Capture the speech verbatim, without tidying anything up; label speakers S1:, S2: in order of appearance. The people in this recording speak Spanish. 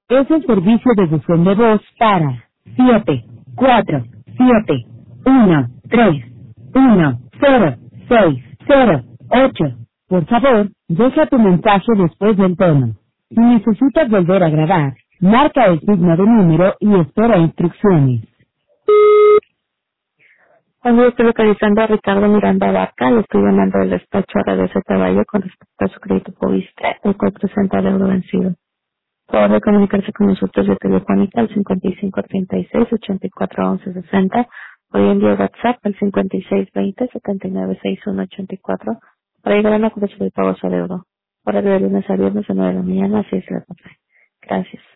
S1: Es el servicio de buzón de voz para siete cuatro siete uno tres uno cero seis cero ocho. Por favor, deja tu mensaje después del tono. Si necesitas volver a grabar, marca el signo de número y espera instrucciones.
S2: Hoy estoy localizando a Ricardo Miranda Vaca, le estoy llamando del despacho a R D C Valle con respecto a su crédito Poviste, el cual presenta el euro vencido. Por favor de comunicarse con nosotros vía telefónica al cincuenta y cinco treinta y seis ochenta y cuatro once sesenta, hoy en día WhatsApp al cincuenta y seis veinte setenta y nueve sesenta y uno ochenta y cuatro para llegar a una cobertura de pagos al euro. Horario de lunes a viernes de nueve de la mañana a seis de la tarde. Gracias.